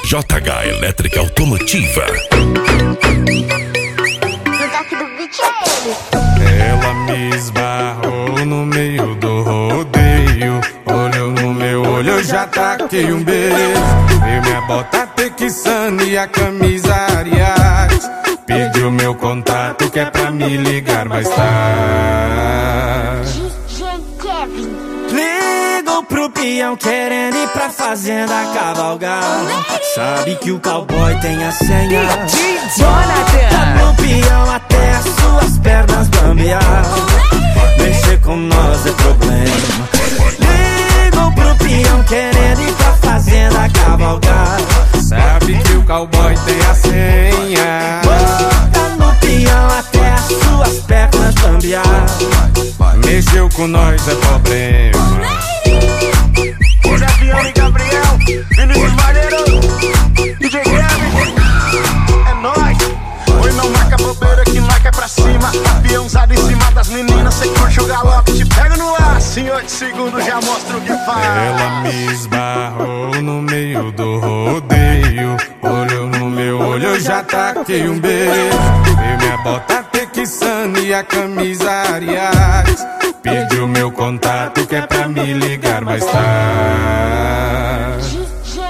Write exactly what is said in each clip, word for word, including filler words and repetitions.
J H Elétrica Automotiva. Ela me esbarrou no meio do rodeio, olhou no meu olho, eu já taquei um beijo. Veio minha bota texana e a camisa Ariat. Pediu meu contato que é pra me ligar mais tarde. Ligou pro peão querendo ir pra fazenda cavalgar. Sabe que o cowboy tem a senha. Bota no peão até as suas pernas bambear. Mexer com nós é problema. Ligou pro peão querendo ir pra fazenda cavalgar. Sabe que o cowboy tem a senha. Bota no peão até as suas pernas bambear. Mexeu com nós é problema. Zé Piano e Gabriel, Vinícius Malheiro, D J Kevin, é nóis. Oi, não marca bobeira que marca é pra cima. Aviãozado em cima das meninas, cê curte o galope, te pega no ar. Senhor de segundo já mostra o que faz. Ela me esbarrou no meio do rodeio, olhou no meu olho, eu já taquei um beijo. Veio minha bota texana e a camisa Ariat. Pediu meu contato que é pra me ligar mais tarde.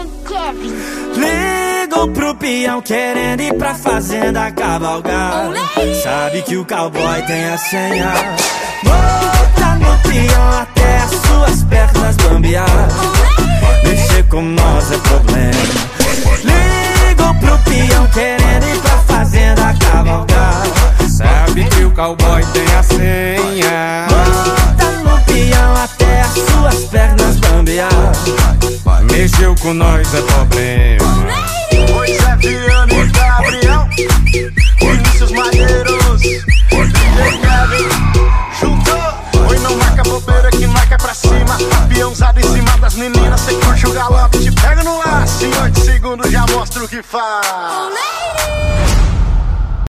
Ligou pro peão querendo ir pra fazenda cavalgar. Sabe que o cowboy tem a senha. Bota no peão até as suas pernas bambear. Mexer com nós é problema. Ligou pro peão querendo ir pra fazenda cavalgar. Sabe que o cowboy tem a senha. Bota no peão até as suas pernas bambear. Mexeu com nós é problema. Oi, Zé Piano e Gabriel, Vinícius Malheiros, D J Kevin, juntou. Oi, não marca bobeira que marca é pra cima. Aviãozado em cima das meninas, cê curte o galope, te pega no ar. Senhor de segundo já mostra o que faz.